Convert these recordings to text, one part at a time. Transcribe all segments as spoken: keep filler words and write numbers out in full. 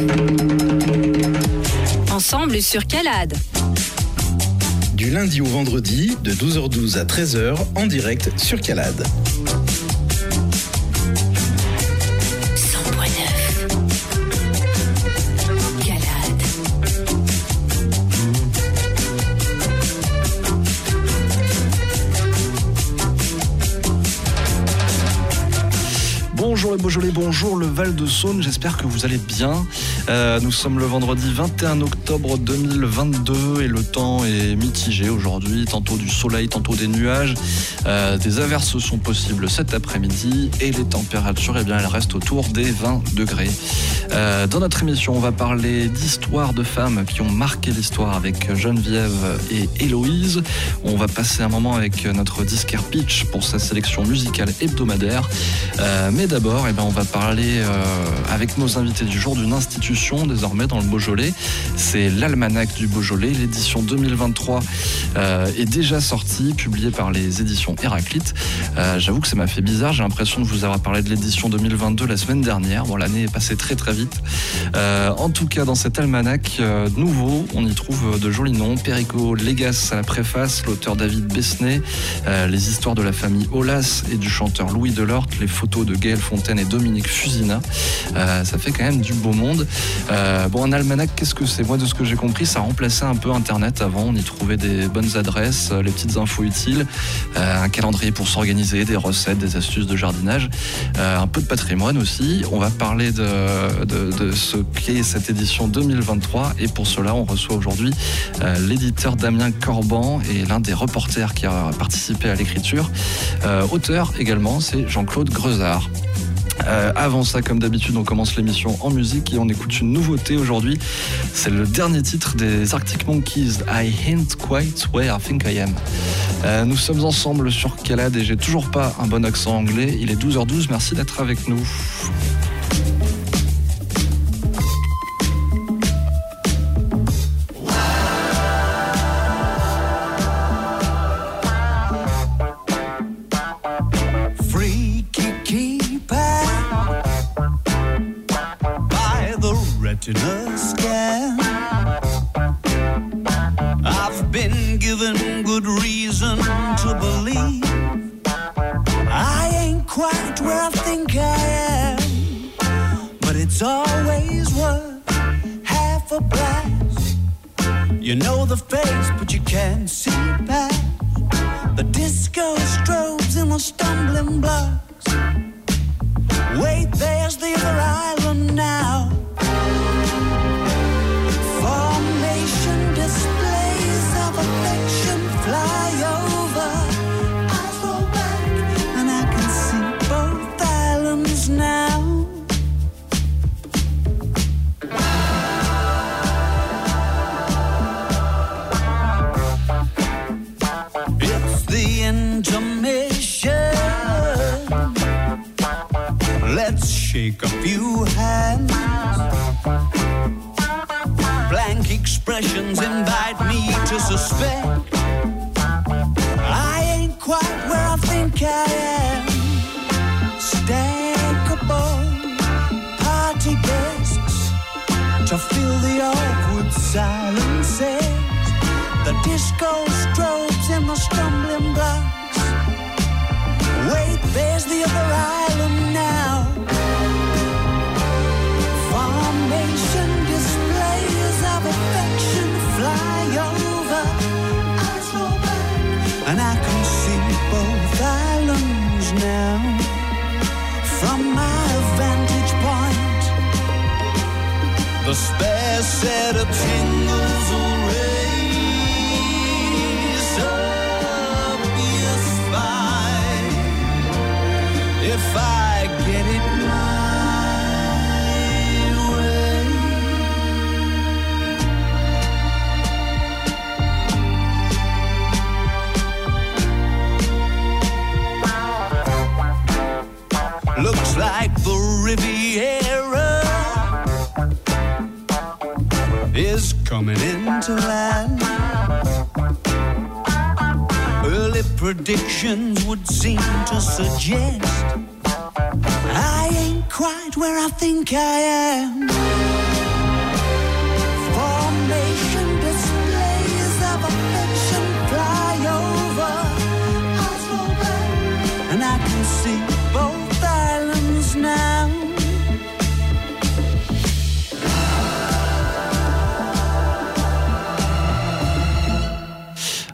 Ensemble sur Calade. Du lundi au vendredi, de douze heures douze à treize heures, en direct sur Calade. cent point neuf. Calade. Bonjour les Beaujolais, bonjour le Val-de-Saône, j'espère que vous allez bien. Euh, nous sommes le vendredi vingt et un octobre deux mille vingt-deux et le temps est mitigé aujourd'hui, tantôt du soleil, tantôt des nuages. Euh, des averses sont possibles cet après-midi et les températures, eh bien, elles restent autour des vingt degrés. Euh, dans notre émission, on va parler d'histoires de femmes qui ont marqué l'histoire avec Geneviève et Héloïse. On va passer un moment avec notre disquaire Pitch pour sa sélection musicale hebdomadaire. Euh, mais d'abord, eh bien, on va parler euh, avec nos invités du jour d'une institution désormais dans le Beaujolais. C'est l'Almanach du Beaujolais. L'édition deux mille vingt-trois euh, est déjà sortie, publiée par les éditions Héraclite. Euh, j'avoue que ça m'a fait bizarre. J'ai l'impression de vous avoir parlé de l'édition deux mille vingt-deux la semaine dernière. Bon, l'année est passée très très vite. Euh, en tout cas, dans cet almanach euh, nouveau, on y trouve de jolis noms. Perico Légas à la préface, l'auteur David Besnay, euh, les histoires de la famille Aulas et du chanteur Louis Delorte, les photos de Gaël Fontaine et Dominique Fusina. Euh, ça fait quand même du beau monde. Euh, bon, un almanach, qu'est-ce que c'est ? Moi, de ce que j'ai compris, ça remplaçait un peu Internet avant. On y trouvait des bonnes adresses, les petites infos utiles, euh, un calendrier pour s'organiser, des recettes, des astuces de jardinage, euh, un peu de patrimoine aussi. On va parler de, de, de ce qu'est cette édition deux mille vingt-trois et pour cela, on reçoit aujourd'hui euh, l'éditeur Damien Corban et l'un des reporters qui a participé à l'écriture. Euh, auteur également, c'est Jean-Claude Greuzard. Euh, avant ça, comme d'habitude, on commence l'émission en musique et on écoute une nouveauté aujourd'hui. C'est le dernier titre des Arctic Monkeys, I Ain't Quite Where I Think I Am. Euh, nous sommes ensemble sur Calade et j'ai toujours pas un bon accent anglais. Il est douze heures douze, merci d'être avec nous. Retina scan. I've been given good reason to believe I ain't quite where I think I am, but it's always worth half a blast. You know the face, but you can't see past the disco strobes and the stumbling blocks. Wait, there's the other island now. Formation displays of affection fly over. I throw back and I can see both islands now. It's the intermission. Let's shake a few hands. Blank expressions invite me to suspect I ain't quite where I think I am. Stackable party desks to fill the awkward silences. The disco strobes and the stumbling blocks. Wait, there's the other island now. Formation displays of affection fly over. I throw back and I can see both islands now. From my vantage point, the spare set of tingles will raise up your spine if I get it looks like the Riviera is coming into land. Early predictions would seem to suggest I ain't quite where I think I am.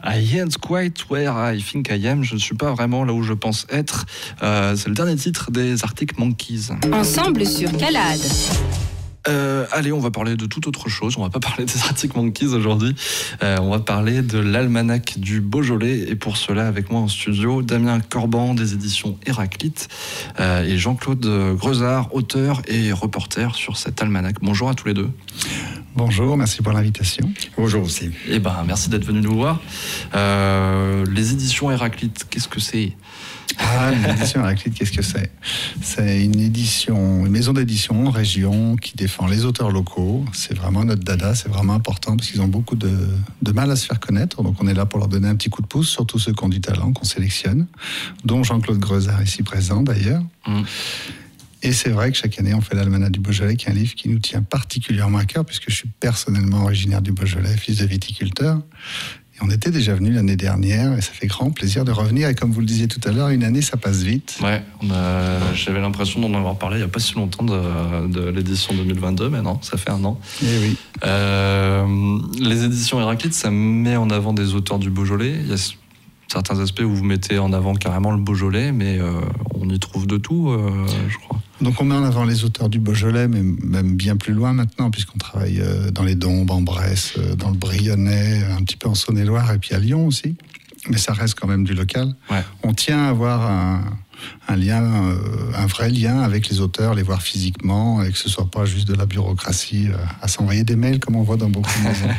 I ain't quite where I think I am. Je ne suis pas vraiment là où je pense être. Euh, c'est le dernier titre des Arctic Monkeys. Ensemble sur Calade. Euh, allez, on va parler de toute autre chose. On va pas parler des Arctic Monkeys aujourd'hui. Euh, on va parler de l'almanach du Beaujolais. Et pour cela, avec moi en studio, Damien Corban des éditions Héraclite euh, et Jean-Claude Greuzard, auteur et reporter sur cet almanach. Bonjour à tous les deux. Bonjour, merci pour l'invitation. Bonjour aussi. Eh ben, merci d'être venu nous voir. Euh, les éditions Héraclite, qu'est-ce que c'est ? Ah, une édition Héraclite, qu'est-ce que c'est ? C'est une édition, une maison d'édition en région qui défend les auteurs locaux. C'est vraiment notre dada, c'est vraiment important parce qu'ils ont beaucoup de, de mal à se faire connaître. Donc on est là pour leur donner un petit coup de pouce, surtout ceux qui ont du talent, qu'on sélectionne, dont Jean-Claude Greuzard ici présent d'ailleurs. Mmh. Et c'est vrai que chaque année, on fait l'Almanach du Beaujolais, qui est un livre qui nous tient particulièrement à cœur, puisque je suis personnellement originaire du Beaujolais, fils de viticulteur. Et on était déjà venu l'année dernière, et ça fait grand plaisir de revenir. Et comme vous le disiez tout à l'heure, une année, ça passe vite. Ouais, on a, j'avais l'impression d'en avoir parlé il n'y a pas si longtemps de, de l'édition deux mille vingt-deux, mais non, ça fait un an. Et oui. Euh, les éditions Héraclite, ça met en avant des auteurs du Beaujolais. Il y a certains aspects où vous mettez en avant carrément le Beaujolais, mais euh, on y trouve de tout, euh, je crois. Donc on met en avant les auteurs du Beaujolais, mais même bien plus loin maintenant, puisqu'on travaille dans les Dombes, en Bresse, dans le Brionnais, un petit peu en Saône-et-Loire, et puis à Lyon aussi. Mais ça reste quand même du local. Ouais. On tient à avoir un, un lien, un vrai lien avec les auteurs, les voir physiquement, et que ce soit pas juste de la bureaucratie à s'envoyer des mails comme on voit dans beaucoup de maisons.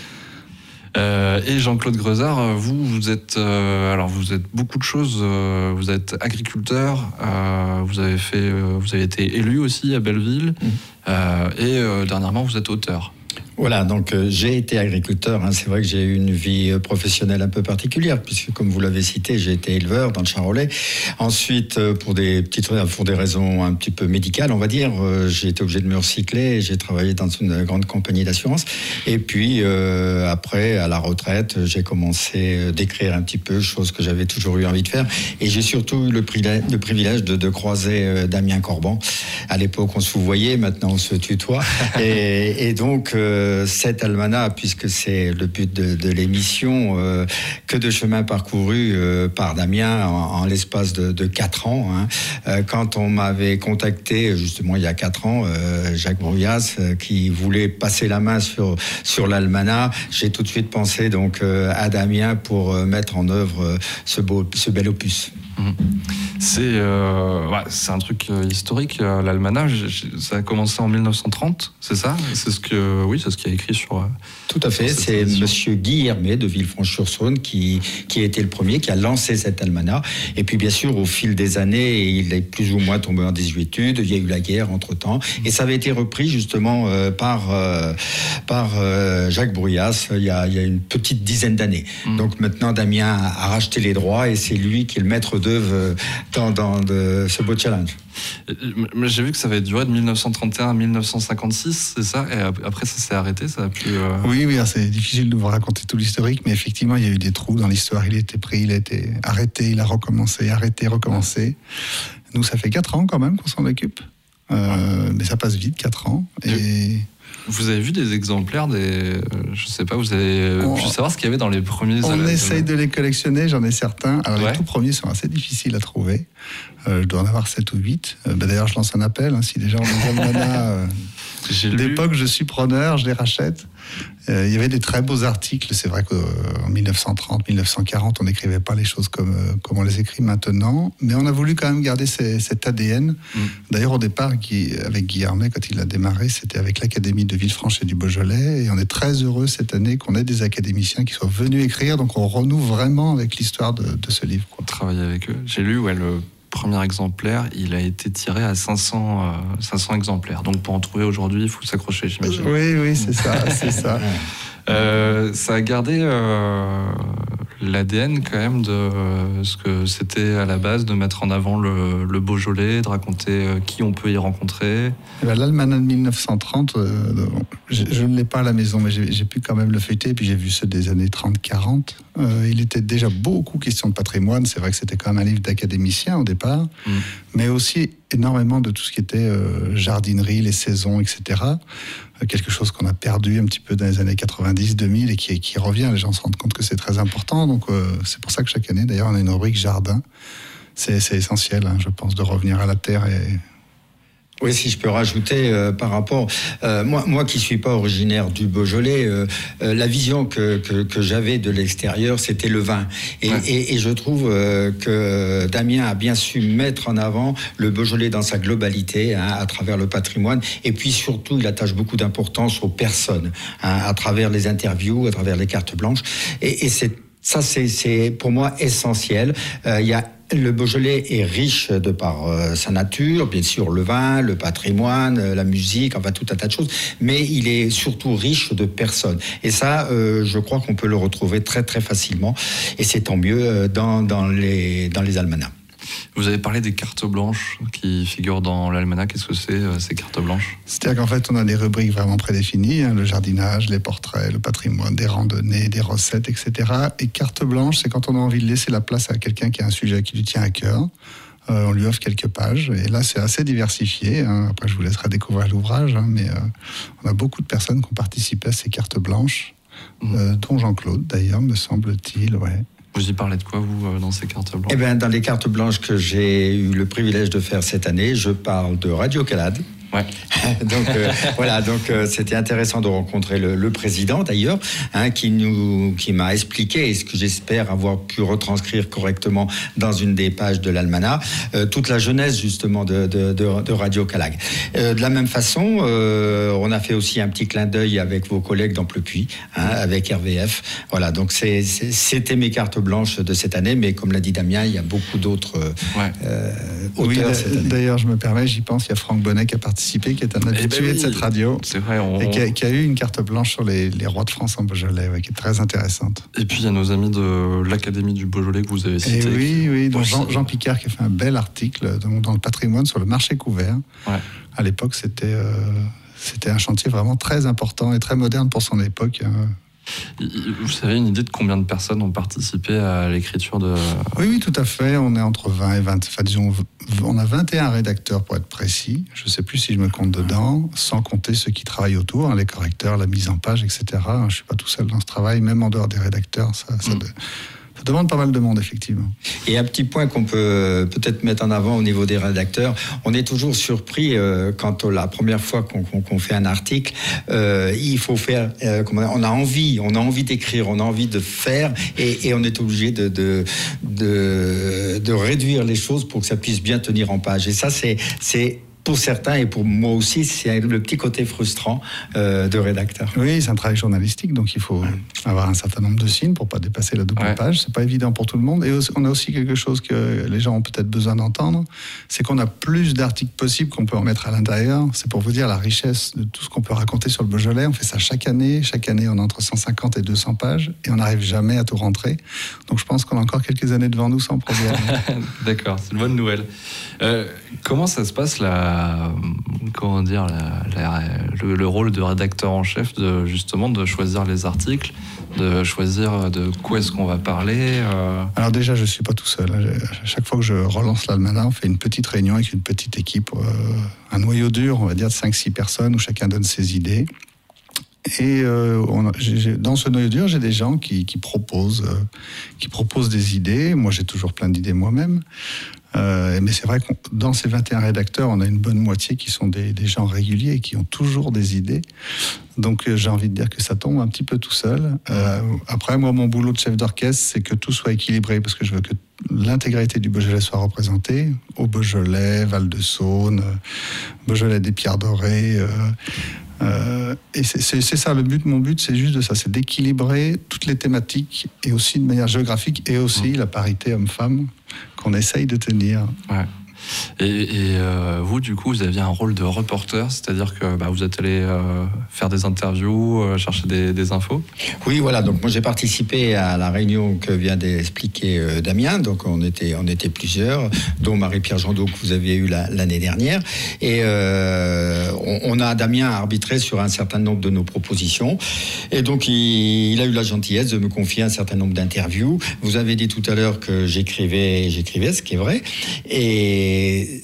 Euh, et Jean-Claude Greuzard, vous, vous êtes, euh, alors vous êtes beaucoup de choses. Euh, vous êtes agriculteur, euh, vous avez fait, euh, vous avez été élu aussi à Belleville, mmh. euh, et euh, dernièrement vous êtes auteur. Voilà, donc euh, j'ai été agriculteur. Hein, c'est vrai que j'ai eu une vie euh, professionnelle un peu particulière, puisque comme vous l'avez cité, j'ai été éleveur dans le Charolais. Ensuite, euh, pour des petites, pour des raisons un petit peu médicales, on va dire, euh, j'ai été obligé de me recycler. J'ai travaillé dans une grande compagnie d'assurance. Et puis euh, après, à la retraite, j'ai commencé d'écrire un petit peu, chose que j'avais toujours eu envie de faire. Et j'ai surtout eu le privilège, le privilège de, de croiser euh, Damien Corban. À l'époque, on se voyait, maintenant on se tutoie. et, et donc euh, cet almanach, puisque c'est le but de, de l'émission, euh, que de chemin parcouru euh, par Damien en, en l'espace de, de quatre ans. Hein. Euh, quand on m'avait contacté, justement il y a quatre ans, euh, Jacques Brouillas, euh, qui voulait passer la main sur, sur l'almanach, j'ai tout de suite pensé donc, euh, à Damien pour euh, mettre en œuvre euh, ce, beau, ce bel opus. Mmh. C'est, euh, ouais, c'est un truc euh, historique, euh, l'almanach. Ça a commencé en dix-neuf cent trente, c'est ça ? C'est ce que, oui, c'est ce qu'il y a écrit sur. Euh, Tout à fait. C'est Monsieur Guy Hermé de Villefranche-sur-Saône qui qui a été le premier, qui a lancé cet almanach. Et puis bien sûr, au fil des années, il est plus ou moins tombé en désuétude. Il y a eu la guerre entre temps, et ça avait été repris justement euh, par euh, par euh, Jacques Brouillas il y a il y a une petite dizaine d'années. Mmh. Donc maintenant, Damien a racheté les droits et c'est lui qui est le maître d'œuvre dans, dans de ce beau challenge. J'ai vu que ça avait duré de dix-neuf cent trente et un à dix-neuf cent cinquante-six, c'est ça ? Et après, ça s'est arrêté, ça a pu... Euh... Oui, oui, c'est difficile de vous raconter tout l'historique, mais effectivement, il y a eu des trous dans l'histoire. Il a été pris, il a été arrêté, il a recommencé, arrêté, recommencé. Nous, ça fait quatre ans quand même qu'on s'en occupe. Euh, mais ça passe vite, quatre ans. Et... Vous avez vu des exemplaires des... Je sais pas, vous avez on... pu savoir ce qu'il y avait dans les premiers... On almanachs. Essaye de les collectionner, j'en ai certains. Alors, ouais. Les tout premiers sont assez difficiles à trouver. Euh, je dois en avoir sept ou huit. Euh, bah, d'ailleurs, je lance un appel. Hein, si des gens ont des almanachs euh, d'époque, je suis preneur, je les rachète. Euh, il y avait des très beaux articles. C'est vrai qu'en dix-neuf cent trente, dix-neuf cent quarante, on n'écrivait pas les choses comme, euh, comme on les écrit maintenant. Mais on a voulu quand même garder ces, cet A D N. Mm. D'ailleurs, au départ, Guy, avec Guy Hermé, quand il a démarré, c'était avec l'Académie de Villefranche et du Beaujolais. Et on est très heureux cette année qu'on ait des académiciens qui soient venus écrire. Donc on renoue vraiment avec l'histoire de, de ce livre. Quoi. Travailler avec eux. J'ai lu, ouais, le premier exemplaire, il a été tiré à cinq cents, euh, cinq cents exemplaires. Donc pour en trouver aujourd'hui, il faut s'accrocher, j'imagine. Oui, oui, c'est ça, c'est ça. Euh, ça a gardé euh, l'A D N quand même de ce que c'était à la base, de mettre en avant le, le Beaujolais, de raconter qui on peut y rencontrer. Eh ben, l'Almanach de mille neuf cent trente, euh, je, je ne l'ai pas à la maison, mais j'ai, j'ai pu quand même le feuilleter, et puis j'ai vu ceux des années trente quarante. Euh, il était déjà beaucoup question de patrimoine, c'est vrai que c'était quand même un livre d'académicien au départ, mmh. mais aussi énormément de tout ce qui était euh, jardinerie, les saisons, et cetera. Euh, quelque chose qu'on a perdu un petit peu dans les années quatre-vingt-dix deux mille et qui, qui revient. Les gens se rendent compte que c'est très important. Donc euh, c'est pour ça que chaque année, d'ailleurs, on a une rubrique jardin. C'est, c'est essentiel, hein, je pense, de revenir à la terre et... Oui, si je peux rajouter euh, par rapport, euh, moi, moi qui suis pas originaire du Beaujolais, euh, euh, la vision que, que que j'avais de l'extérieur, c'était le vin, et, ouais. et, et je trouve euh, que Damien a bien su mettre en avant le Beaujolais dans sa globalité, hein, à travers le patrimoine, et puis surtout, il attache beaucoup d'importance aux personnes, hein, à travers les interviews, à travers les cartes blanches, et, et c'est ça, c'est, c'est pour moi essentiel. Euh, il y a Le Beaujolais est riche de par euh, sa nature, bien sûr le vin, le patrimoine, euh, la musique, enfin tout un tas de choses, mais il est surtout riche de personnes. Et ça, euh, je crois qu'on peut le retrouver très très facilement, et c'est tant mieux euh, dans, dans, les, dans les almanachs. Vous avez parlé des cartes blanches qui figurent dans l'almanach. Qu'est-ce que c'est, euh, ces cartes blanches ? C'est-à-dire qu'en fait, on a des rubriques vraiment prédéfinies, hein, le jardinage, les portraits, le patrimoine, des randonnées, des recettes, et cetera. Et carte blanche, c'est quand on a envie de laisser la place à quelqu'un qui a un sujet qui lui tient à cœur. Euh, on lui offre quelques pages, et là, c'est assez diversifié. Hein. Après, je vous laisserai découvrir l'ouvrage, hein, mais euh, on a beaucoup de personnes qui ont participé à ces cartes blanches, mmh. euh, dont Jean-Claude, d'ailleurs, me semble-t-il, ouais. Vous y parlez de quoi, vous, dans ces cartes blanches ? Eh bien, dans les cartes blanches que j'ai eu le privilège de faire cette année, je parle de Radio Calade. Ouais. donc euh, voilà, donc euh, c'était intéressant de rencontrer le, le président d'ailleurs, hein, qui nous, qui m'a expliqué, et ce que j'espère avoir pu retranscrire correctement dans une des pages de l'almanach, euh, toute la jeunesse justement de, de, de, de Radio Calag. Euh, de la même façon, euh, on a fait aussi un petit clin d'œil avec vos collègues d'Amplepuis, hein, avec R V F. Voilà, donc c'est, c'est, c'était mes cartes blanches de cette année, mais comme l'a dit Damien, il y a beaucoup d'autres ouais. euh, auteurs oui, cette année. D'ailleurs, je me permets, j'y pense, il y a Franck Bonnet qui a participé, qui est un habitué eh ben oui, de cette radio, c'est vrai, on... et qui a, qui a eu une carte blanche sur les, les rois de France en Beaujolais, ouais, qui est très intéressante. Et puis il y a nos amis de l'Académie du Beaujolais que vous avez cité. Et oui, qui... oui, donc Jean, Jean Picard qui a fait un bel article dans, dans le patrimoine sur le marché couvert. Ouais. À l'époque, c'était, euh, c'était un chantier vraiment très important et très moderne pour son époque. Hein. Vous savez une idée de combien de personnes ont participé à l'écriture de... Oui, oui, tout à fait. On est entre vingt et vingt. Enfin, disons, on a vingt et un rédacteurs pour être précis. Je ne sais plus si je me compte dedans, sans compter ceux qui travaillent autour, hein, les correcteurs, la mise en page, et cetera. Je ne suis pas tout seul dans ce travail, même en dehors des rédacteurs. Ça, ça, mm. de... ça demande pas mal de monde, effectivement. Et un petit point qu'on peut peut-être mettre en avant au niveau des rédacteurs, on est toujours surpris euh, quand la première fois qu'on, qu'on, qu'on fait un article, euh, il faut faire, euh, comment on a envie, on a envie d'écrire, on a envie de faire, et, et on est obligé de, de, de, de réduire les choses pour que ça puisse bien tenir en page. Et ça, c'est... c'est pour certains, et pour moi aussi, c'est le petit côté frustrant euh, de rédacteur. Oui, c'est un travail journalistique, donc il faut ouais. avoir un certain nombre de signes pour ne pas dépasser la double ouais. page. C'est pas évident pour tout le monde. Et aussi, on a aussi quelque chose que les gens ont peut-être besoin d'entendre, c'est qu'on a plus d'articles possibles qu'on peut en mettre à l'intérieur. C'est pour vous dire la richesse de tout ce qu'on peut raconter sur le Beaujolais. On fait ça chaque année. Chaque année, on a entre cent cinquante et deux cents pages, et on n'arrive jamais à tout rentrer. Donc je pense qu'on a encore quelques années devant nous sans problème. D'accord, c'est une bonne nouvelle. Euh, comment ça se passe là? Comment dire, la, la, le, le rôle de rédacteur en chef, de, justement, de choisir les articles, de choisir de quoi est-ce qu'on va parler euh... Alors déjà, je ne suis pas tout seul. À chaque fois que je relance l'almanach, on fait une petite réunion avec une petite équipe, euh, un noyau dur, on va dire, de cinq six personnes, où chacun donne ses idées. Et euh, on a, j'ai, dans ce noyau dur, j'ai des gens qui, qui, proposent, euh, qui proposent des idées. Moi, j'ai toujours plein d'idées moi-même. Euh, mais c'est vrai que dans ces vingt et un rédacteurs, on a une bonne moitié qui sont des, des gens réguliers, qui ont toujours des idées. Donc euh, j'ai envie de dire que ça tombe un petit peu tout seul. Euh, après, moi, mon boulot de chef d'orchestre, c'est que tout soit équilibré, parce que je veux que l'intégralité du Beaujolais soit représentée. Au Beaujolais, Val-de-Saône, Beaujolais des Pierres Dorées... Euh, Euh, et c'est, c'est, c'est ça le but. Mon but, c'est juste de ça, c'est d'équilibrer toutes les thématiques, et aussi de manière géographique, et aussi mmh. la parité homme-femme qu'on essaye de tenir. Ouais. Et, et euh, vous, du coup, vous aviez un rôle de reporter, c'est-à-dire que bah, vous êtes allé euh, faire des interviews, euh, chercher des, des infos. Oui, voilà. Donc moi, j'ai participé à la réunion que vient d'expliquer euh, Damien. Donc on était, on était plusieurs, dont Marie-Pierre Jandot que vous aviez eu la, l'année dernière. Et euh, on, on a Damien a arbitré sur un certain nombre de nos propositions. Et donc il, il a eu la gentillesse de me confier un certain nombre d'interviews. Vous avez dit tout à l'heure que j'écrivais, j'écrivais, ce qui est vrai. Et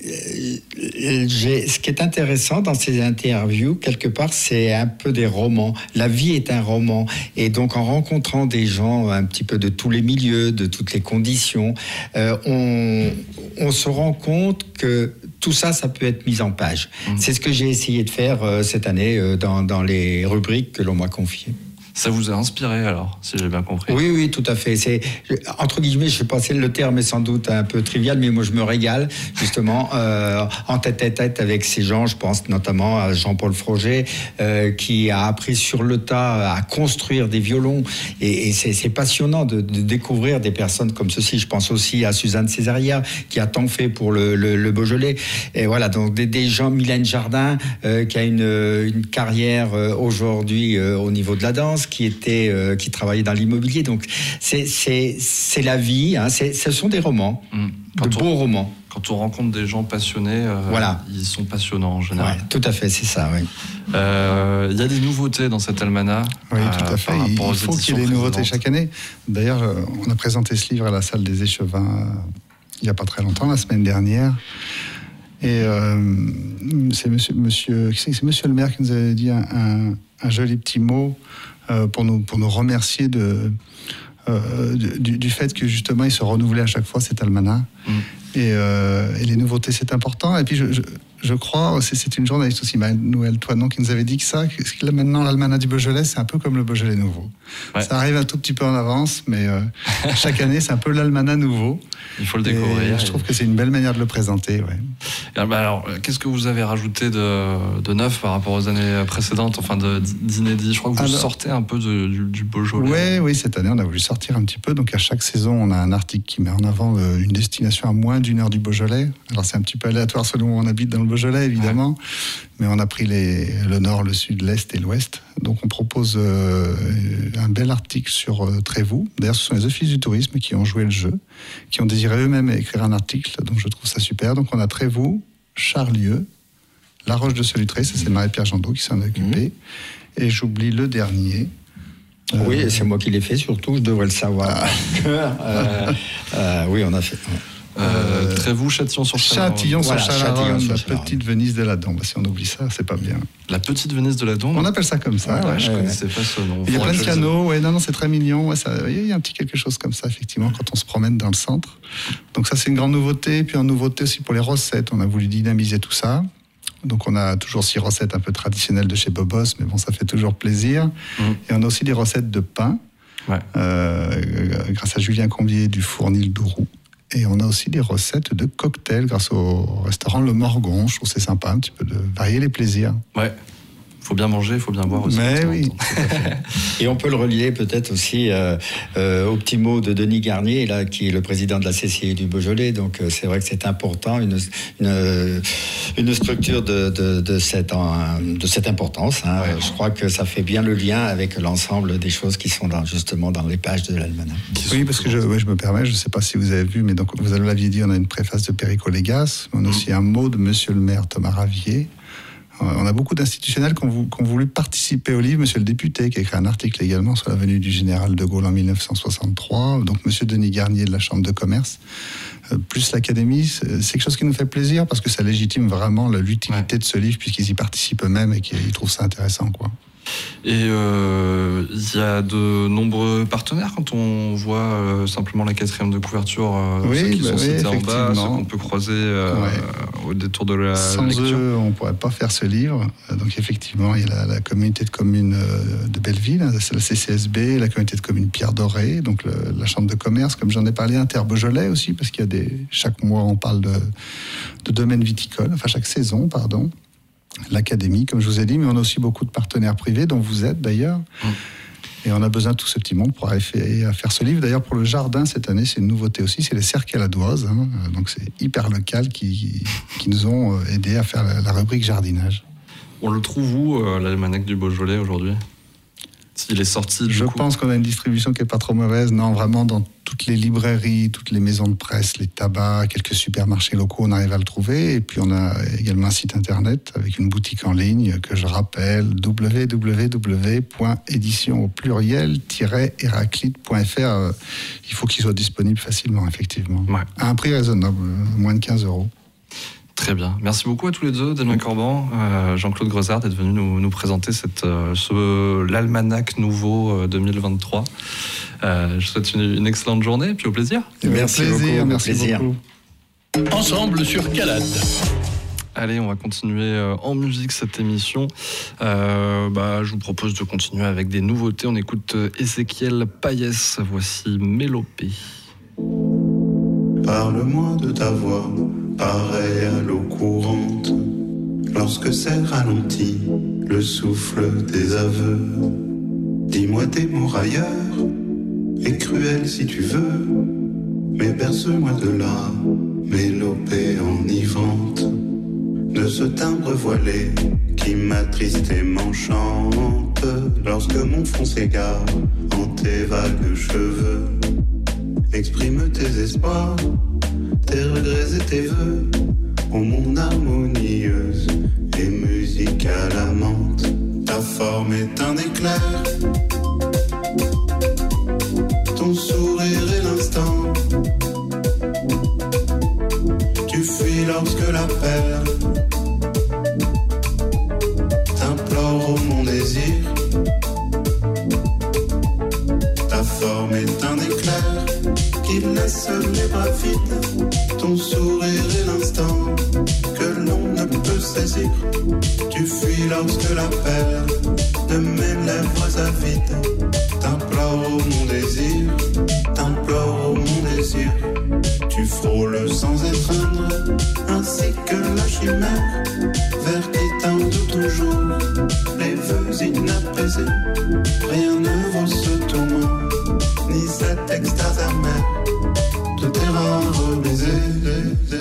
j'ai, ce qui est intéressant dans ces interviews, quelque part, c'est un peu des romans. La vie est un roman. Et donc, en rencontrant des gens un petit peu de tous les milieux, de toutes les conditions, euh, on, on se rend compte que tout ça, ça peut être mis en page. Mmh. C'est ce que j'ai essayé de faire euh, cette année euh, dans, dans les rubriques que l'on m'a confiées. Ça vous a inspiré alors, si j'ai bien compris? Oui, oui, tout à fait. C'est, entre guillemets, je sais pas, c'est le terme est sans doute un peu trivial, mais moi je me régale justement euh, en tête à tête avec ces gens. Je pense notamment à Jean-Paul Froger euh, qui a appris sur le tas à construire des violons et, et c'est, c'est passionnant de, de découvrir des personnes comme ceci. Je pense aussi à Suzanne Césaria qui a tant fait pour le, le, le Beaujolais. Et voilà, donc des, des gens, Mylène Jardin euh, qui a une, une carrière euh, aujourd'hui euh, au niveau de la danse, qui était, euh, qui travaillait dans l'immobilier. Donc c'est c'est c'est la vie. Hein, c'est, ce sont des romans, mmh. de on, beaux romans. Quand on rencontre des gens passionnés, euh, voilà. Ils sont passionnants en général. Ouais, tout à fait, c'est ça. Oui. Il euh, y a des nouveautés dans cet almanach. Oui, euh, tout à fait. Il faut qu'il y ait des nouveautés chaque année. D'ailleurs, on a présenté ce livre à la salle des Échevins il n'y a pas très longtemps, la semaine dernière. Et euh, c'est monsieur, monsieur, c'est monsieur le maire qui nous avait dit un, un, un joli petit mot euh, pour, nous, pour nous remercier de, euh, du, du fait que justement il se renouvelait à chaque fois cet almanach. Mm. Et, euh, et les nouveautés, c'est important. Et puis je, je, je crois, c'est, c'est une journaliste aussi, Noël Toinon, qui nous avait dit que ça, que maintenant l'almanach du Beaujolais, c'est un peu comme le Beaujolais nouveau. Ouais. Ça arrive un tout petit peu en avance, mais euh, chaque année, c'est un peu l'almanach nouveau. Il faut le découvrir. Et je trouve que c'est une belle manière de le présenter. Ouais. Et alors, qu'est-ce que vous avez rajouté de, de neuf par rapport aux années précédentes, enfin de, d'inédit? Je crois que vous alors, sortez un peu de, du, du Beaujolais. Oui, oui, cette année, on a voulu sortir un petit peu. Donc à chaque saison, on a un article qui met en avant une destination à moins d'une heure du Beaujolais. Alors c'est un petit peu aléatoire selon où on habite dans le Beaujolais, évidemment. Ouais. Mais on a pris les, le nord, le sud, l'est et l'ouest. Donc on propose euh, un bel article sur euh, Trévoux. D'ailleurs, ce sont les offices du tourisme qui ont joué le jeu, qui ont désiré eux-mêmes écrire un article. Donc je trouve ça super. Donc on a Trévoux, Charlieu, La Roche de Solutré, ça c'est Marie-Pierre Jandot qui s'en est occupée. Mmh. Et j'oublie le dernier. Euh, oui, et c'est moi qui l'ai fait surtout, je devrais le savoir. Ah. euh, euh, oui, on a fait... Ouais. Euh, Trévoux, Châtillon-sur-Chalaronne. Châtillon-sur-Chalaronne, voilà, la petite Venise de la Dombe. Si on oublie ça, c'est pas bien. La petite Venise de la Dombe. On appelle ça comme ça. Ah, ouais, ouais, je ouais. connaissais pas ce nom. Il y a plein de canaux. Ouais, non, non, c'est très mignon. Ouais, ça, il y a un petit quelque chose comme ça, effectivement, quand on se promène dans le centre. Donc ça, c'est une grande nouveauté. Puis une nouveauté aussi pour les recettes. On a voulu dynamiser tout ça. Donc on a toujours six recettes un peu traditionnelles de chez Bobos, mais bon, ça fait toujours plaisir. Mmh. Et on a aussi des recettes de pain, ouais. euh, grâce à Julien Combier du Fournil d'Ourou. Et on a aussi des recettes de cocktails grâce au restaurant Le Morgon. Je trouve que c'est sympa, un petit peu de varier les plaisirs. Ouais. Il faut bien manger, il faut bien boire aussi. Mais oui. Et on peut le relier peut-être aussi euh, euh, au petit mot de Denis Garnier, là, qui est le président de la C C I du Beaujolais. Donc euh, c'est vrai que c'est important, une, une, une structure de, de, de, cette, de cette importance. Hein. Ouais. Je crois que ça fait bien le lien avec l'ensemble des choses qui sont dans, justement dans les pages de l'almanach. Oui, parce que je, ouais, je me permets, je ne sais pas si vous avez vu, mais donc, vous l'aviez dit, on a une préface de Perico Légas, on a aussi un mot de Monsieur le maire Thomas Ravier. On a beaucoup d'institutionnels qui ont, qui ont voulu participer au livre. Monsieur le député qui a écrit un article également sur la venue du général de Gaulle en dix-neuf cent soixante-trois. Donc Monsieur Denis Garnier de la Chambre de commerce, euh, plus l'Académie. C'est, c'est quelque chose qui nous fait plaisir parce que ça légitime vraiment l'utilité ouais. de ce livre puisqu'ils y participent eux-mêmes et qu'ils trouvent ça intéressant, quoi. Et il euh, y a de nombreux partenaires quand on voit euh, simplement la quatrième de couverture, euh, oui, ceux qui bah sont oui, cités en bas, ceux qu'on peut croiser euh, ouais. au détour de la Sans lecture. Sans eux, on ne pourrait pas faire ce livre. Donc effectivement, il y a la, la communauté de communes de Belleville, hein, c'est la C C S B, la communauté de communes Pierre Doré, donc le, la chambre de commerce, comme j'en ai parlé, Inter-Beaujolais aussi, parce qu'il y a des... Chaque mois, on parle de, de domaines viticoles, enfin chaque saison, pardon. L'Académie, comme je vous ai dit, mais on a aussi beaucoup de partenaires privés, dont vous êtes d'ailleurs. Mmh. Et on a besoin de tout ce petit monde pour aller faire, faire ce livre. D'ailleurs, pour le jardin, cette année, c'est une nouveauté aussi, c'est les cercles caladoises. Hein. Donc c'est hyper local qui, qui nous ont aidés à faire la, la rubrique jardinage. On le trouve où, euh, l'almanach du Beaujolais, aujourd'hui ? S'il est sorti, du Je coup... pense qu'on a une distribution qui n'est pas trop mauvaise. Non, vraiment, dans toutes les librairies, toutes les maisons de presse, les tabacs, quelques supermarchés locaux, on arrive à le trouver. Et puis, on a également un site internet avec une boutique en ligne que je rappelle, w w w point édition au pluriel tiret héraclite point f r. Il faut qu'il soit disponible facilement, effectivement. Ouais. À un prix raisonnable, moins de quinze euros. Très bien. Merci beaucoup à tous les deux, Damien Corban, euh, Jean-Claude Grosard, d'être venu nous, nous présenter cette, euh, ce, l'almanach nouveau euh, deux mille vingt-trois. Euh, je vous souhaite une, une excellente journée et puis au plaisir. Merci beaucoup. Plaisir, merci plaisir. beaucoup. Ensemble sur Calade. Allez, on va continuer euh, en musique cette émission. Euh, bah, je vous propose de continuer avec des nouveautés. On écoute euh, Ézéchiel Payès. Voici Mélopée. Parle-moi de ta voix, pareille à l'eau courante, lorsque c'est ralenti le souffle des aveux. Dis-moi tes mots railleurs, et cruels si tu veux, mais berce-moi de là, mélopée enivrante, de ce timbre voilé qui m'attriste et m'enchante, lorsque mon front s'égare en tes vagues cheveux. Exprime tes espoirs, tes regrets et tes vœux, ô mon harmonieuse et musicale amante. Ta forme est un éclair, ton sourire est l'instant. Tu fuis lorsque l'appel t'implore ô mon désir. Ta forme est un éclair qui laisse les bras vides, ton sourire est l'instant que l'on ne peut saisir. Tu fuis lorsque l'appel de mes lèvres avides t'implore ô mon désir, t'implore ô mon désir. Tu frôles sans étreindre, ainsi que la chimère, vers qui tendent toujours les vœux inapaisés. Rien ne vaut ce tourment, ni cette extase amère de tes rares baisers.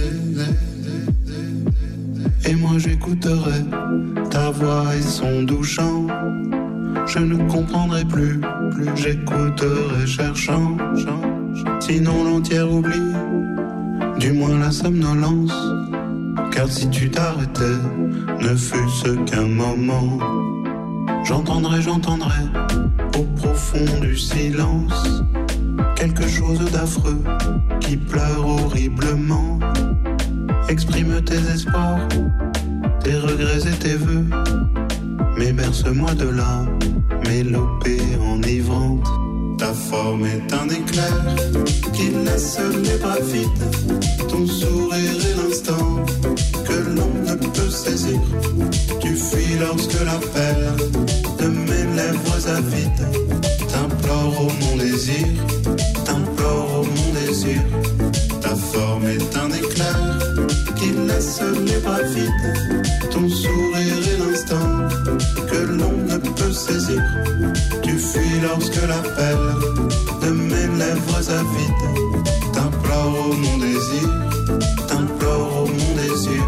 Et moi j'écouterai ta voix et son doux chant. Je ne comprendrai plus, plus j'écouterai cherchant. Sinon l'entière oubli, du moins la somnolence. Car si tu t'arrêtais, ne fût-ce qu'un moment, j'entendrai, j'entendrai au profond du silence quelque chose d'affreux qui pleure horriblement. Exprime tes espoirs, tes regrets et tes vœux, mais berce-moi de là, mélopée enivrante. Ta forme est un éclair qui laisse les bras vides, ton sourire est l'instant que l'on ne peut saisir. Tu fuis lorsque l'appel de mes lèvres avides t'implore ô mon désir, t'implore ô mon désir. Ta forme est un éclair qui laisse les bras vides, ton sourire est l'instant que l'on ne peut saisir. Tu fuis lorsque l'appel de mes lèvres avides t'implore ô mon désir, t'implore ô mon désir.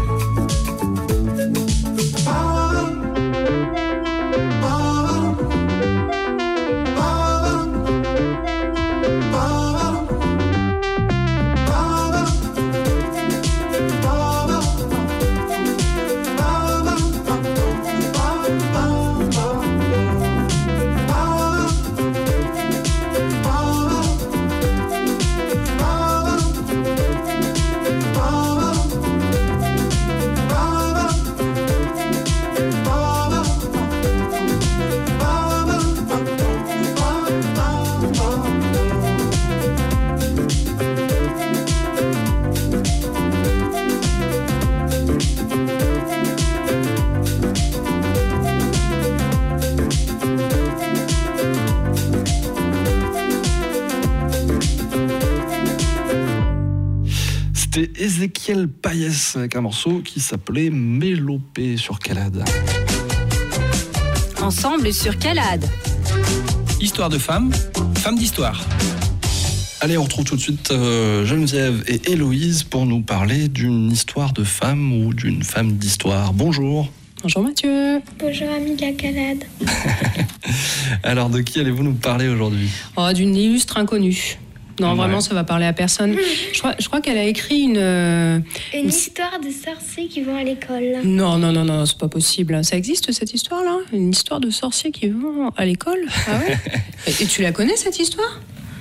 Ézéchiel Payès avec un morceau qui s'appelait Mélopée sur Calade. Ensemble sur Calade. Histoire de femmes, femmes d'histoire. Allez, on retrouve tout de suite euh, Geneviève et Héloïse pour nous parler d'une histoire de femme ou d'une femme d'histoire. Bonjour. Bonjour Mathieu. Bonjour Amélie Lacalade. Alors, de qui allez-vous nous parler aujourd'hui ? Oh, d'une illustre inconnue. Non, ouais. Vraiment, ça va parler à personne. Je crois, je crois qu'elle a écrit une... Euh, une, une histoire de sorciers qui vont à l'école. Non, non, non, non, c'est pas possible. Ça existe, cette histoire-là ? Une histoire de sorciers qui vont à l'école ? Ah ouais ? et, et tu la connais, cette histoire ?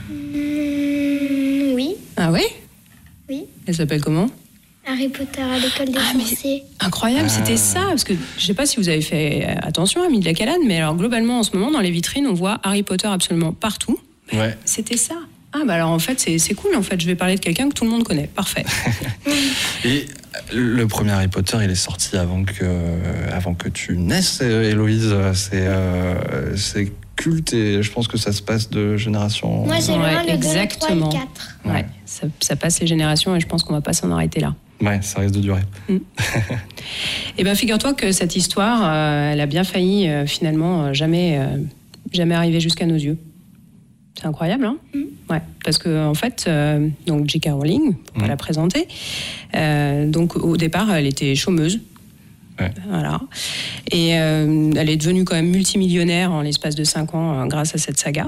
mmh, Oui. Ah ouais ? Oui. Elle s'appelle comment ? Harry Potter à l'école des ah, sorciers. Incroyable, ah. C'était ça. Parce que je sais pas si vous avez fait attention, Amélie de Lacalade, mais alors globalement, en ce moment, dans les vitrines, on voit Harry Potter absolument partout. Ouais. C'était ça. Ah bah alors en fait c'est, c'est cool, en fait je vais parler de quelqu'un que tout le monde connaît, parfait. Et le premier Harry Potter il est sorti avant que, avant que tu naisses, Héloïse, c'est, euh, c'est culte et je pense que ça se passe de génération... Moi j'ai ouais, le un, le exactement. deux, le trois et le quatre. Ouais, ouais ça, ça passe les générations et je pense qu'on va pas s'en arrêter là. Ouais, ça risque de durer. Mm. Et ben figure-toi que cette histoire, euh, elle a bien failli euh, finalement euh, jamais, euh, jamais arriver jusqu'à nos yeux. C'est incroyable, hein ? mmh. Ouais, parce que en fait, euh, donc J K Rowling, pour mmh. pas la présenter, euh, donc au départ, elle était chômeuse. Ouais. Voilà. Et euh, elle est devenue quand même multimillionnaire en l'espace de cinq ans euh, grâce à cette saga.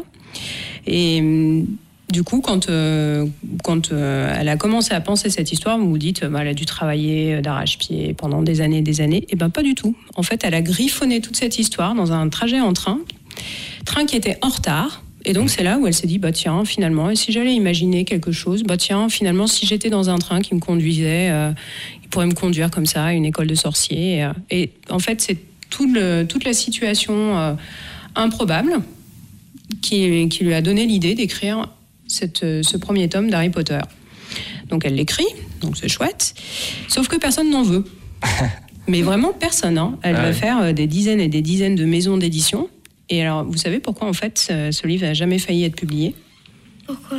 Et euh, du coup, quand, euh, quand euh, elle a commencé à penser cette histoire, vous vous dites, bah, elle a dû travailler d'arrache-pied pendant des années et des années. Et bien, pas du tout. En fait, elle a griffonné toute cette histoire dans un trajet en train, train qui était en retard. Et donc, c'est là où elle s'est dit, bah tiens, finalement, et si j'allais imaginer quelque chose, bah tiens, finalement, si j'étais dans un train qui me conduisait, euh, il pourrait me conduire comme ça à une école de sorciers. Et, euh, et en fait, c'est tout le, toute la situation euh, improbable qui, qui lui a donné l'idée d'écrire cette, ce premier tome d'Harry Potter. Donc, elle l'écrit, donc c'est chouette, sauf que personne n'en veut. Mais vraiment personne. Hein. Elle ah va ouais. faire des dizaines et des dizaines de maisons d'édition. Et alors, vous savez pourquoi, en fait, ce, ce livre n'a jamais failli être publié ? Pourquoi ?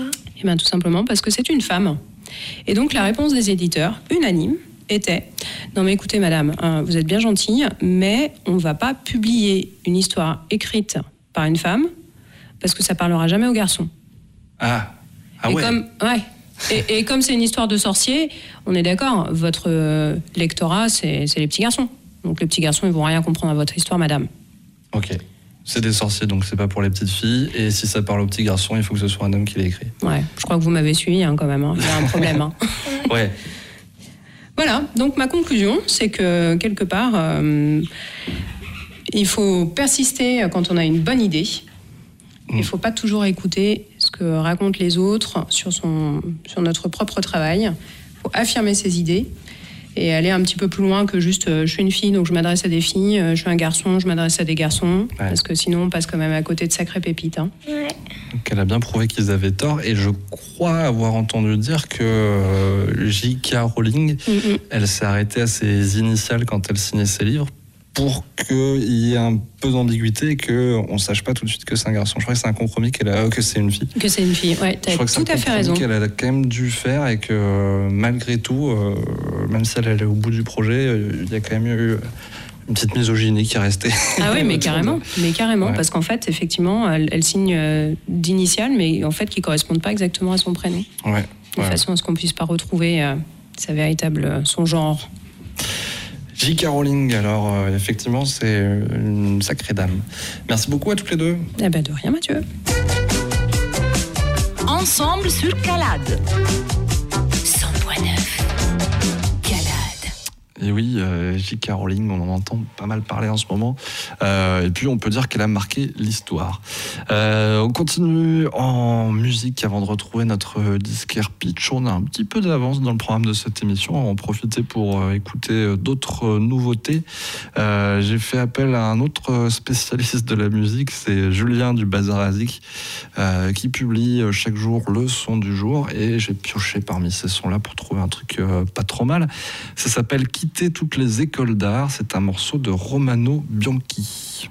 Eh bien, tout simplement parce que c'est une femme. Et donc, la réponse des éditeurs, unanime, était « Non, mais écoutez, madame, hein, vous êtes bien gentille, mais on ne va pas publier une histoire écrite par une femme parce que ça ne parlera jamais aux garçons. » Ah, ah et ouais comme, ouais. Et, et comme c'est une histoire de sorcier, on est d'accord, votre euh, lectorat, c'est, c'est les petits garçons. Donc, les petits garçons, ils ne vont rien comprendre à votre histoire, madame. Ok. C'est des sorciers, donc c'est pas pour les petites filles. Et si ça parle aux petits garçons, il faut que ce soit un homme qui l'ait écrit. Ouais, je crois que vous m'avez suivi hein, quand même. Hein. Il y a un problème. Hein. Ouais. Voilà, donc ma conclusion, c'est que quelque part, euh, il faut persister quand on a une bonne idée. Il ne faut pas toujours écouter ce que racontent les autres sur, son, sur notre propre travail. Il faut affirmer ses idées. Et aller un petit peu plus loin que juste euh, je suis une fille donc je m'adresse à des filles, euh, je suis un garçon, je m'adresse à des garçons, ouais. Parce que sinon on passe quand même à côté de sacrées pépites. Hein. Ouais. Donc elle a bien prouvé qu'ils avaient tort et je crois avoir entendu dire que euh, J K Rowling, mm-hmm. elle s'est arrêtée à ses initiales quand elle signait ses livres pour qu'il y ait un peu d'ambiguïté et qu'on ne sache pas tout de suite que c'est un garçon. Je crois que c'est un compromis qu'elle a, que c'est une fille. Que c'est une fille, ouais, tu as tout à fait raison. Je crois que c'est un compromis qu'elle a quand même dû faire et que malgré tout, euh, même si elle est au bout du projet, il y a quand même eu une petite misogynie qui est restée. Ah oui, mais carrément, mais carrément, ouais. Parce qu'en fait, effectivement, elle, elle signe d'initiales, mais en fait, qui ne correspondent pas exactement à son prénom. Ouais. De ouais. façon à ce qu'on ne puisse pas retrouver euh, sa véritable, son genre. J K Rowling, alors euh, effectivement, c'est une sacrée dame. Merci beaucoup à toutes les deux. Eh ben de rien, Mathieu. Ensemble sur Calade. cent point neuf. Calade. Et oui, euh, J K Rowling, on en entend pas mal parler en ce moment. Euh, et puis, on peut dire qu'elle a marqué l'histoire. Euh, on continue en musique avant de retrouver notre disquaire Pitch. On a un petit peu d'avance dans le programme de cette émission. On va en profiter pour euh, écouter d'autres euh, nouveautés. Euh, j'ai fait appel à un autre spécialiste de la musique, c'est Julien du Bazar Azik, euh, qui publie chaque jour le son du jour. Et j'ai pioché parmi ces sons-là pour trouver un truc euh, pas trop mal. Ça s'appelle Quitter toutes les écoles d'art. C'est un morceau de Romano Bianchi.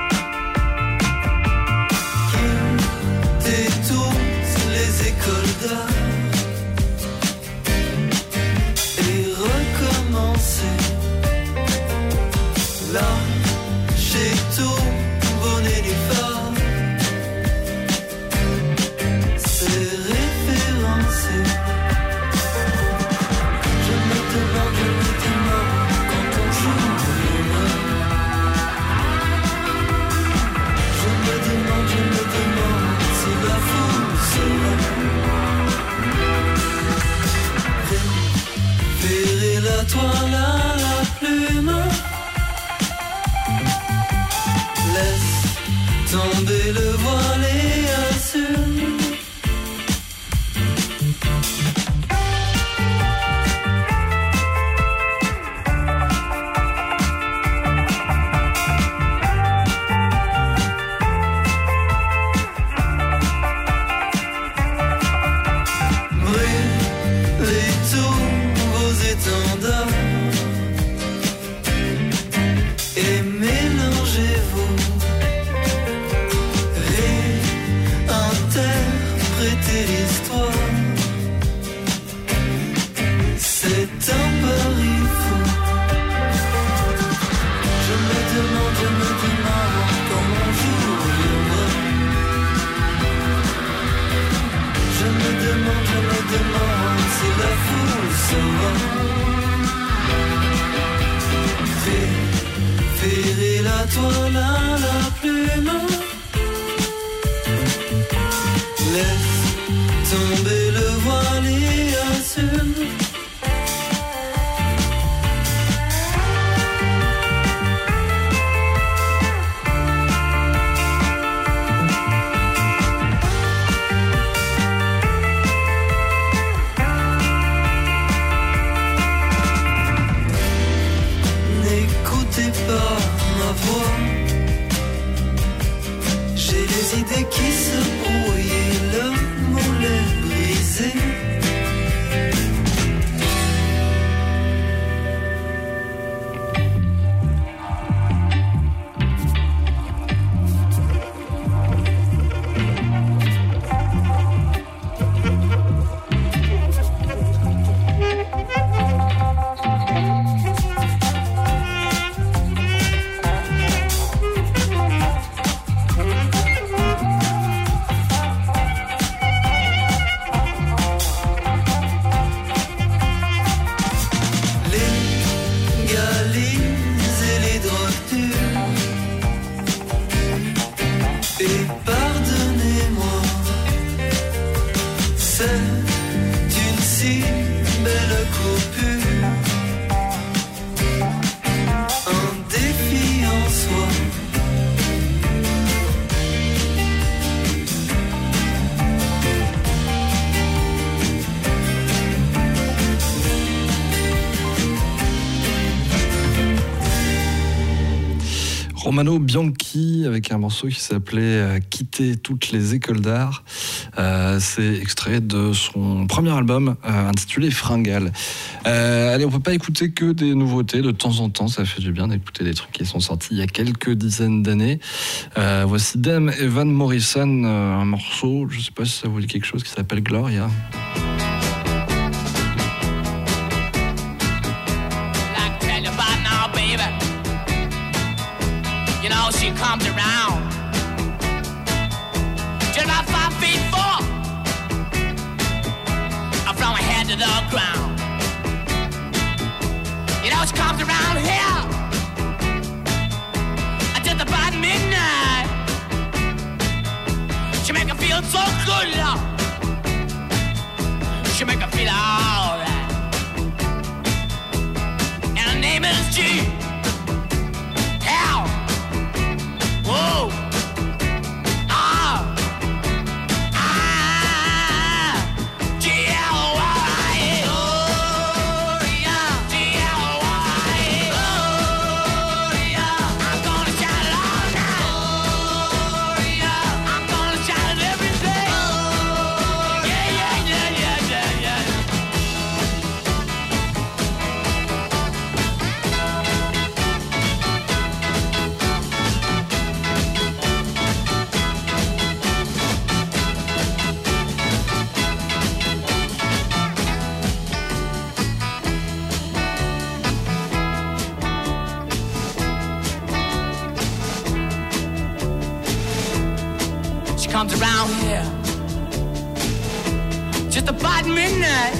Quitter toutes les écoles d'art. la toile à la plume. Laisse tomber le voile et assume. Et mélangez-vous, réinterprétez l'histoire. C'est un pari fou. Je me demande, je me demande quand mon jour viendra. Je me demande, je me demande si la foule saura. Préférez la toile à la plume. Laisse tomber le voile et assume. N'écoutez pas ma voix. J'ai des idées qui se brouillent et le mollet brisé. Romano Bianchi avec un morceau qui s'appelait euh, « Quitter toutes les écoles d'art euh, ». C'est extrait de son premier album euh, intitulé « Fringale ». Euh, allez, on peut pas écouter que des nouveautés. De temps en temps, ça fait du bien d'écouter des trucs qui sont sortis il y a quelques dizaines d'années. Euh, voici Dame et Van Morrison, euh, un morceau, je sais pas si ça vous dit quelque chose, qui s'appelle « Gloria ». You know, she comes around just about five feet four from her head to the ground. You know, she comes around here just about midnight. She make her feel so good, Lord. She make her feel alright. And her name is G. Hell. Whoa! Ah! Ah! G L Y! Gloria! G L Y! Gloria! I'm gonna shout it all night! Gloria! I'm gonna shout it every day! Yeah, yeah, yeah, yeah, yeah, yeah! She comes around here just about midnight.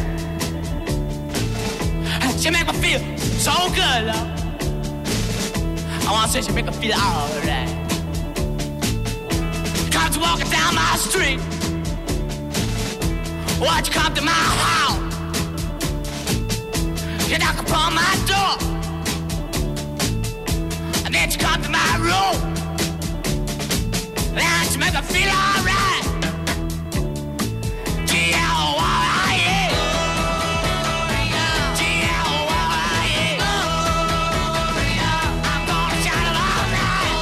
She make me feel so good, love. I wanna say she make me feel alright. Comes walking down my street. Why'd you come to my house? You knock upon my door, and then you come to my room, and you make me feel alright. G L Y I E. G L Y I E. I'm gonna shout it all night.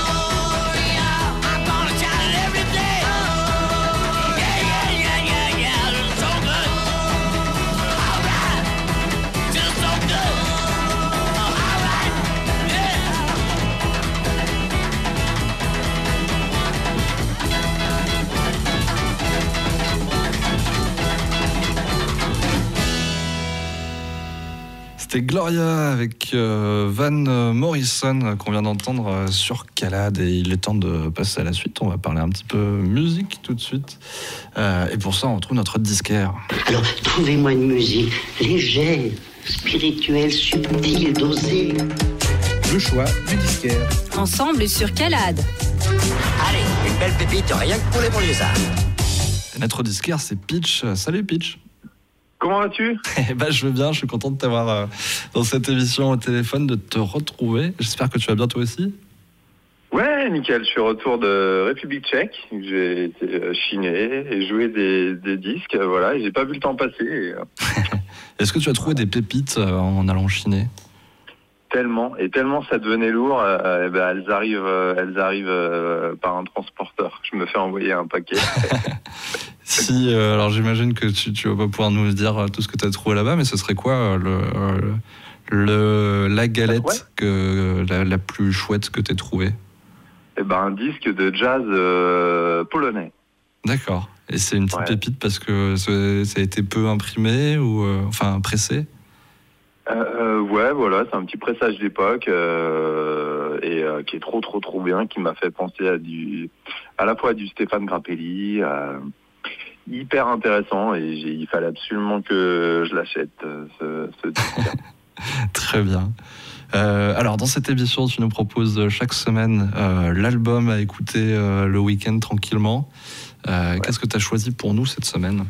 I'm gonna shout it every day. Yeah, yeah, yeah, yeah, yeah. It's so good. All right. Just so good. All right. Yeah. C'était Gloria avec euh, Van Morrison euh, qu'on vient d'entendre euh, sur Calade, et il est temps de passer à la suite. On va parler un petit peu musique tout de suite. Euh, et pour ça, on retrouve notre disquaire. Alors, trouvez-moi une musique légère, spirituelle, subtile, dosée. Le choix du disquaire. Ensemble sur Calade. Allez, une belle pépite, rien que pour les banlieusards. Notre disquaire, c'est Pitch. Salut Pitch. Comment vas-tu? Eh ben, je vais bien, je suis content de t'avoir euh, dans cette émission au téléphone, de te retrouver. J'espère que tu vas bien toi aussi. Ouais, nickel, je suis au retour de République tchèque. J'ai été euh, chiné et joué des, des disques, euh, voilà, et j'ai pas vu le temps passer. Et, euh... Est-ce que tu as trouvé des pépites euh, en allant chiner? Tellement, et tellement ça devenait lourd, euh, eh ben, elles arrivent, euh, elles arrivent euh, par un transporteur. Je me fais envoyer un paquet. Si, euh, alors j'imagine que tu, tu vas pas pouvoir nous dire euh, tout ce que tu as trouvé là-bas, mais ce serait quoi euh, le, le, la galette ouais. que, la, la plus chouette que tu as trouvée? Eh ben, un disque de jazz euh, polonais. D'accord. Et c'est une petite ouais. pépite parce que ça a été peu imprimé ou euh, enfin pressé? Euh, ouais, voilà, c'est un petit pressage d'époque euh, et euh, qui est trop, trop, trop bien, qui m'a fait penser à du, à la fois à du Stéphane Grappelli, euh, hyper intéressant, et j'ai, il fallait absolument que je l'achète, ce, ce disque. Très bien. Euh, alors, dans cette émission, tu nous proposes chaque semaine euh, l'album à écouter euh, le week-end tranquillement. Euh, ouais. Qu'est-ce que tu as choisi pour nous cette semaine?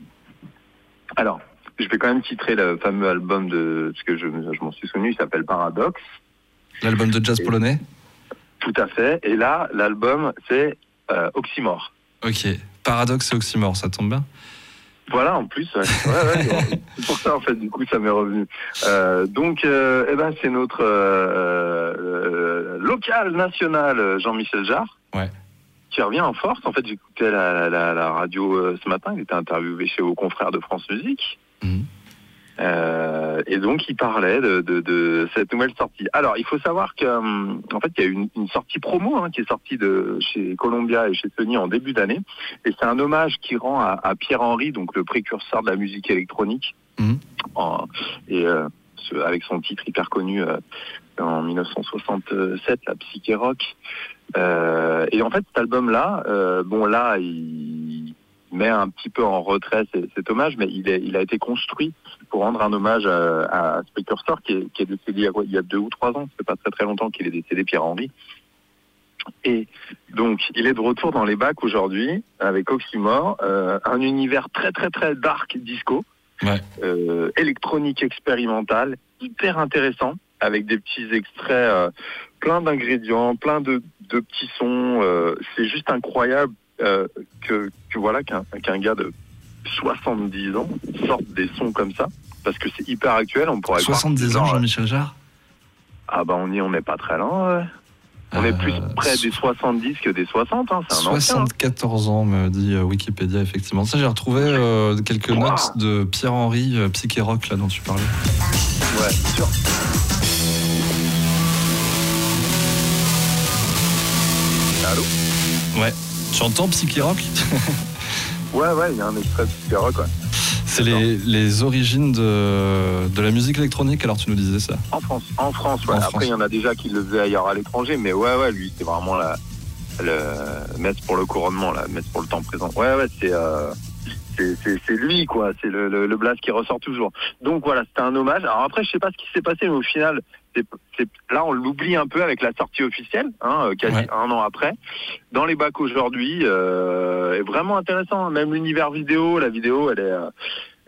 Alors, je vais quand même titrer le fameux album de, parce que je, je m'en suis souvenu, il s'appelle Paradox. L'album de jazz et, polonais? Tout à fait. Et là, l'album, c'est euh, Oxymore. Ok. Paradox et Oxymore, ça tombe bien. Voilà, en plus. Ouais. Ouais, ouais, c'est pour ça, en fait, du coup, ça m'est revenu. Euh, donc, euh, eh ben, c'est notre euh, euh, local national, Jean-Michel Jarre. Ouais. Qui revient en force. En fait, j'écoutais la, la, la radio euh, ce matin. Il était interviewé chez vos confrères de France Musique. Mmh. Euh, et donc, il parlait de, de, de cette nouvelle sortie. Alors, il faut savoir qu'en en fait, il y a eu une, une sortie promo hein, qui est sortie de chez Columbia et chez Sony en début d'année. Et c'est un hommage qui rend à, à Pierre-Henry, donc le précurseur de la musique électronique, mmh. en, et euh, ce, avec son titre hyper connu euh, en dix-neuf cent soixante-sept, la Psyché Rock. Euh, et en fait, cet album-là, euh, bon là, il met un petit peu en retrait cet, cet hommage, mais il, est, il a été construit pour rendre un hommage à, à ce précurseur qui est, qui est décédé il y, a, il y a deux ou trois ans. C'est pas très très longtemps qu'il est décédé, Pierre-Henry. Et donc, il est de retour dans les bacs aujourd'hui avec Oxymore, euh, un univers très très très dark disco, ouais. euh, électronique expérimentale, hyper intéressant, avec des petits extraits, euh, plein d'ingrédients, plein de, de petits sons. Euh, c'est juste incroyable euh, que, que voilà qu'un, qu'un gars de soixante-dix ans sorte des sons comme ça, parce que c'est hyper actuel. On pourrait soixante-dix ans, Jean-Michel Jarre. Ah bah on y on n'est pas très loin. Ouais. On euh, est plus près so- des soixante-dix que des soixante. Hein, c'est un soixante-quatorze ancien, hein. Ans, me dit Wikipédia, effectivement. Ça, j'ai retrouvé euh, quelques wow. notes de Pierre-Henry, euh, Psyché Rock, là, dont tu parlais. Ouais, sûr. Allô? Ouais. Tu entends Psyché Rock? Ouais, ouais, il y a un extrait de Psyché Rock, ouais. C'est les, les origines de, de la musique électronique, alors tu nous disais ça? En France, en France, ouais. En Après, il y en a déjà qui le faisaient ailleurs à l'étranger, mais ouais, ouais, lui, c'est vraiment la, le mettre pour le couronnement, là, mettre pour le temps présent. Ouais, ouais, c'est, euh, c'est, c'est, c'est lui, quoi. C'est le, le, le blast qui ressort toujours. Donc voilà, c'était un hommage. Alors après, je sais pas ce qui s'est passé, mais au final, c'est, c'est, là, on l'oublie un peu avec la sortie officielle, hein, quasi ouais. un an après. Dans les bacs aujourd'hui, euh, est vraiment intéressant. Même l'univers vidéo, la vidéo, elle est,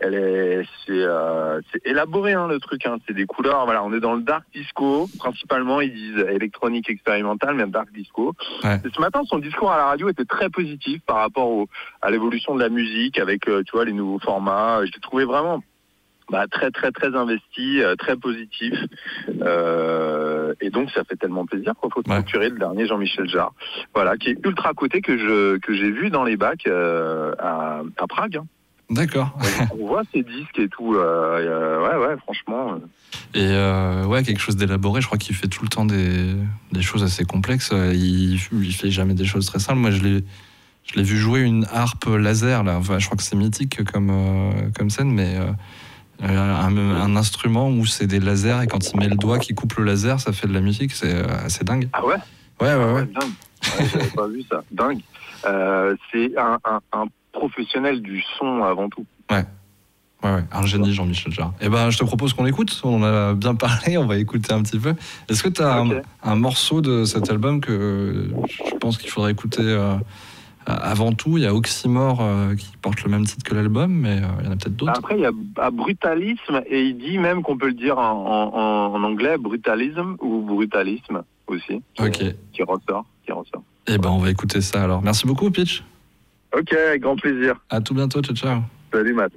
elle est, c'est, euh, c'est élaboré hein, le truc. Hein. C'est des couleurs. Voilà, on est dans le dark disco principalement. Ils disent électronique expérimentale, mais dark disco. Ouais. Et ce matin, son discours à la radio était très positif par rapport au, à l'évolution de la musique, avec euh, tu vois les nouveaux formats. Je l'ai trouvé vraiment bah, très très très investi, euh, très positif. Euh, et donc ça fait tellement plaisir qu'il faut se procurer le dernier Jean-Michel Jarre, voilà, qui est ultra coté que je que j'ai vu dans les bacs euh, à, à Prague. Hein. D'accord. On voit ces disques et tout. Euh, euh, ouais, ouais, franchement. Et euh, ouais, quelque chose d'élaboré. Je crois qu'il fait tout le temps des, des choses assez complexes. Il, il fait jamais des choses très simples. Moi, je l'ai, je l'ai vu jouer une harpe laser. Là. Enfin, je crois que c'est mythique comme, euh, comme scène, mais euh, un, un instrument où c'est des lasers et quand il met le doigt qui coupe le laser, ça fait de la musique. C'est assez dingue. Ah ouais. Ouais, ouais, ouais. ouais dingue. Ouais, j'avais pas vu ça. Dingue. Euh, c'est un, un, un professionnel du son avant tout. Ouais. Ouais, ouais, un génie, Jean-Michel Jarre. Eh ben, je te propose qu'on l'écoute. On en a bien parlé, on va écouter un petit peu. Est-ce que tu as okay. un, un morceau de cet album que je pense qu'il faudrait écouter euh, avant tout? Il y a Oxymore euh, qui porte le même titre que l'album, mais euh, il y en a peut-être d'autres. Après, il y a Brutalisme, et il dit même qu'on peut le dire en, en, en anglais, brutalisme ou brutalisme aussi, qui, okay. qui ressort. Qui ressort. Eh ben, on va écouter ça alors. Merci beaucoup, Pitch. Ok, avec grand plaisir. À tout bientôt, ciao, ciao. Salut, Matt.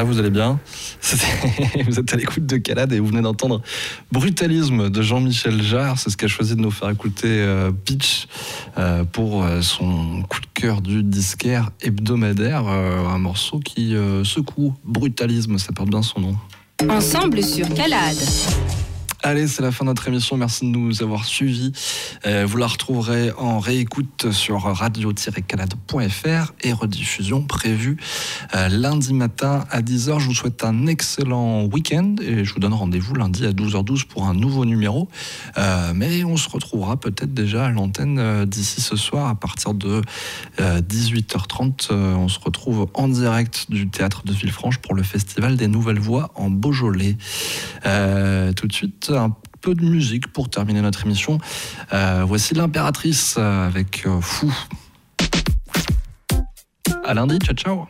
va, vous allez bien? Vous êtes à l'écoute de Calade et vous venez d'entendre Brutalisme de Jean-Michel Jarre. C'est ce qu'a choisi de nous faire écouter euh, Pitch euh, pour euh, son coup de cœur du disquaire hebdomadaire. Euh, un morceau qui euh, secoue. Brutalisme, ça porte bien son nom. Ensemble sur Calade. Allez, c'est la fin de notre émission. Merci de nous avoir suivis. Euh, vous la retrouverez en réécoute sur radio tiret calade point f r et rediffusion prévue euh, lundi matin à dix heures. Je vous souhaite un excellent week-end et je vous donne rendez-vous lundi à douze heures douze pour un nouveau numéro. Euh, mais on se retrouvera peut-être déjà à l'antenne euh, d'ici ce soir à partir de euh, dix-huit heures trente. Euh, on se retrouve en direct du théâtre de Villefranche pour le festival des Nouvelles Voix en Beaujolais. Euh, tout de suite, un peu de musique pour terminer notre émission. Euh, voici l'Impératrice avec euh, Fou. À lundi, ciao ciao.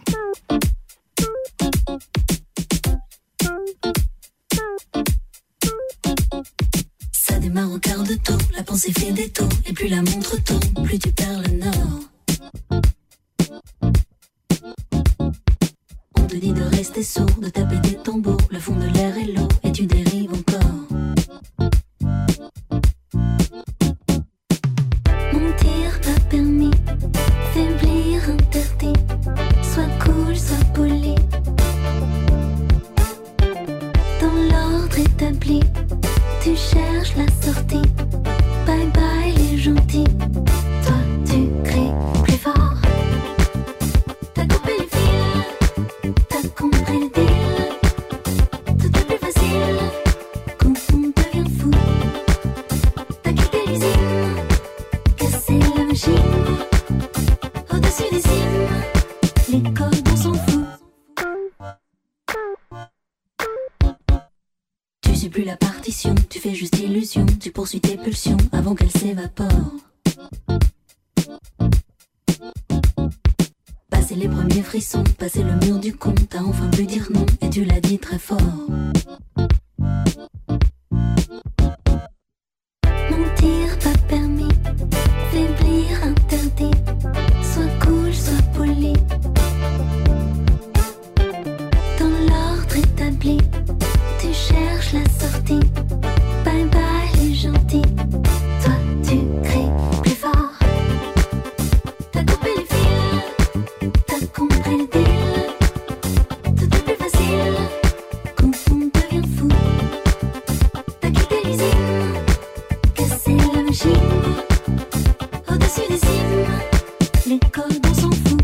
Ça démarre au quart de tour, la pensée fait des taux, et plus la montre tourne, plus tu perds le nord. On te dit de rester sourd, de taper des tambours, le fond de l'air est l'eau, et tu dérives encore. Mentir pas permis, faiblir interdit, sois cool, sois poli. Dans l'ordre établi, tu cherches la sortie, bye bye les gentils. Toi tu cries plus fort, t'as coupé les fils, t'as compris le deal. Tout est plus facile quand on devient fou. T'as quitté l'usine, cassé la machine, au-dessus des cimes, les codes on s'en fout. Tu suis plus la partition, tu fais juste illusion, tu poursuis tes pulsions avant qu'elles s'évaporent. Passer les premiers frissons, passer le mur du con, t'as enfin pu dire non et tu l'as dit très fort. Mentir pas permis, faiblir interdit, sois cool, sois poli. Dans l'ordre établi, tu cherches la sortie, bye bye les gentils. Toi tu cries plus fort, t'as coupé les fils, t'as compris le deal. Tout est plus facile quand on devient fou. T'as quitté l'usine, cassé la machine, au-dessus des cimes, les codes on s'en fout.